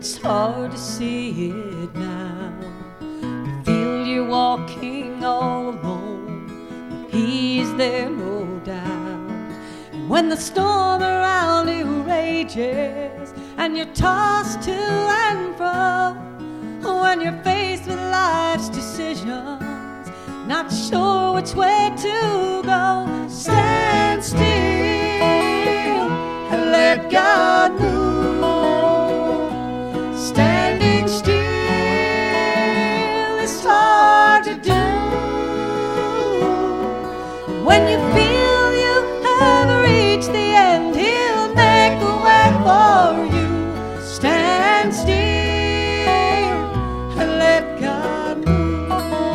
it's hard to see it now. You feel you're walking all alone, but He's there, no doubt. And when the storm around you rages and you're tossed to and fro, when you're faced with life's decisions, not sure which way to go, stand still and let God move. Standing still is hard to do. When you feel you have reached the end, He'll make a way for you. Stand still and let God move.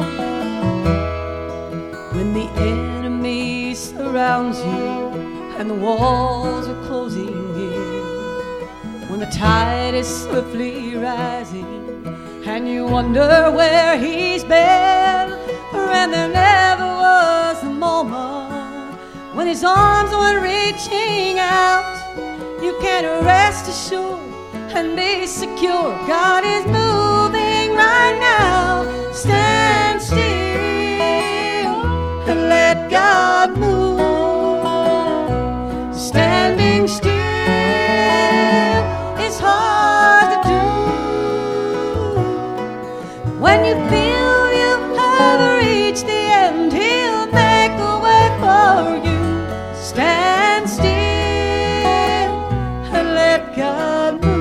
When the enemy surrounds you and the walls are closing in, when the tide is swiftly rising and you wonder where He's been, and there never was a moment when His arms weren't reaching out, you can rest assured and be secure. God is moving right now. Stand still and let God move. Standing still is hard to do. When you feel you have reached the end, He'll make a way for you. Stand still and let God move.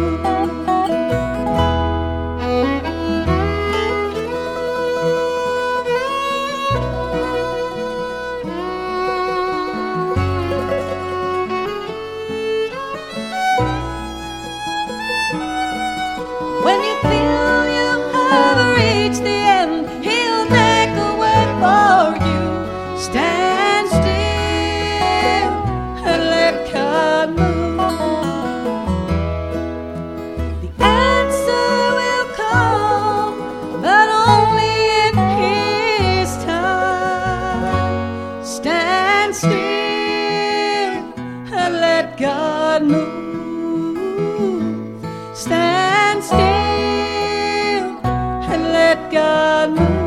When you feel you have reached the end, He'll make a way for you. Stand still and let God move. The answer will come, but only in His time. Stand still and let God move. Stand still and let God move.